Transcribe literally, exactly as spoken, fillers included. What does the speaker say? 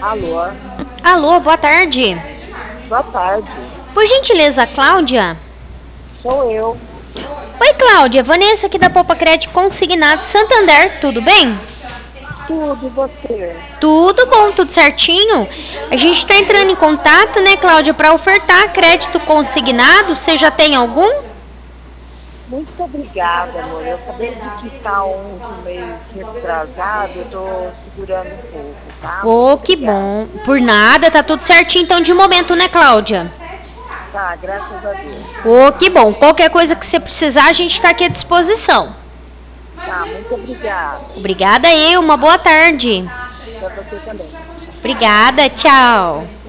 Alô, Alô, boa tarde. boa tarde. Por gentileza, Cláudia? Sou eu. Oi, Cláudia. Vanessa aqui da Poupa Crédito Consignado Santander, tudo bem? Tudo, e você? Tudo bom, tudo certinho? A gente está entrando em contato, né, Cláudia, para ofertar crédito consignado. Você já tem algum? Muito obrigada, amor. Eu acabei de quitar um do mês retrasado, eu tô segurando um pouco, tá? Muito Oh, que obrigada. bom. Por nada, tá tudo certinho então de momento, né, Cláudia? Tá, graças a Deus. Oh, que bom. Qualquer coisa que você precisar, a gente está aqui à disposição. Tá, muito obrigada. Obrigada eu, uma boa tarde. Pra você também. Obrigada, tchau.